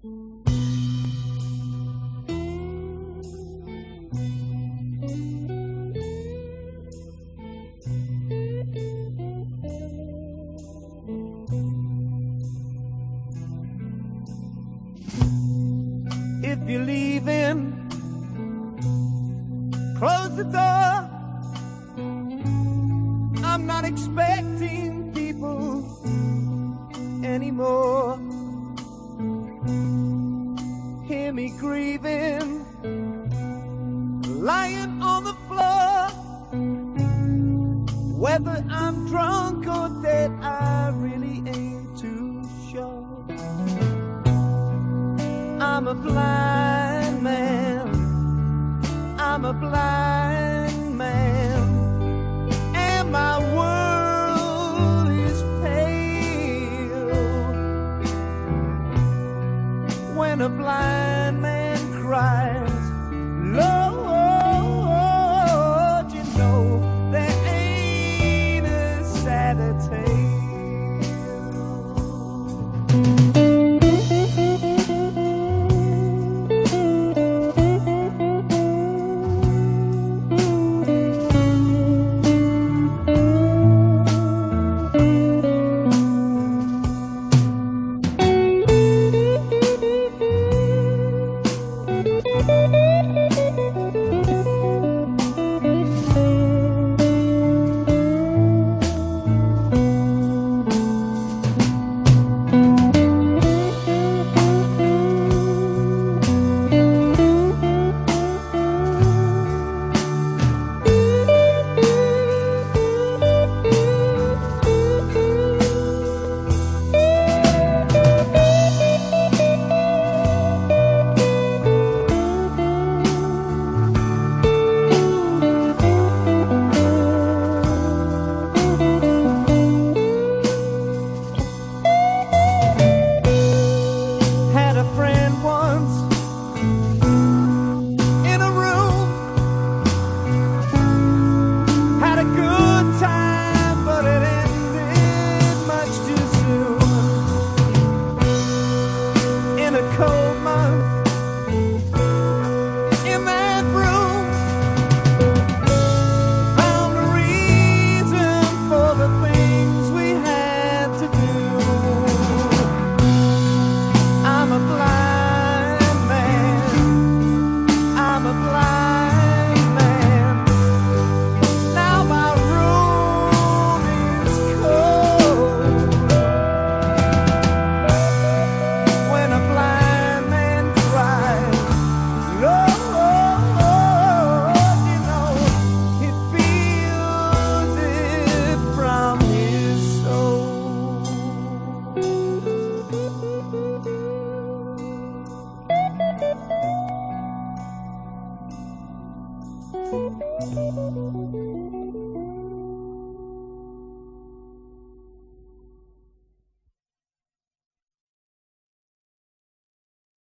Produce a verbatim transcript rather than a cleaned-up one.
If you're leaving, close the door. I'm not expecting people anymore. Hear me grieving, lying on the floor. Whether I'm drunk or dead, I really ain't too sure. I'm a blind man, I'm a blind man, and my world is pale. When a blind man cries,